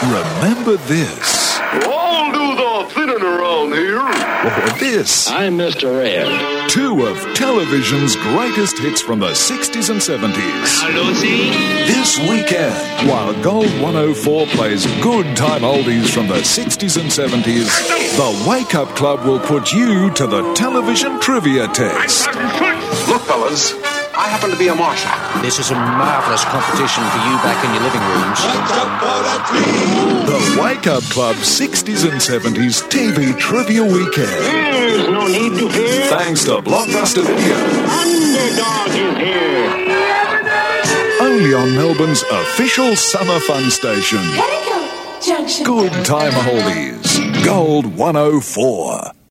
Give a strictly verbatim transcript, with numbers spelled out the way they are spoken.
Remember this. I'll do the thinning around here. Or this. I'm Mister Ed. Two of television's greatest hits from the sixties and seventies. Lucy. This weekend, while Gold one oh four plays good time oldies from the sixties and seventies, the Wake Up Club will put you to the television trivia test. Look, fellas, I happen to be a marshal. This is a marvellous competition for you back in your living rooms. The Wake Up Club sixties and seventies T V Trivia Weekend. There's no need to fear. Thanks to Blockbuster Video. Underdog is here. Only on Melbourne's official summer fun station. Petticoat Junction. Good time oldies. Gold one oh four.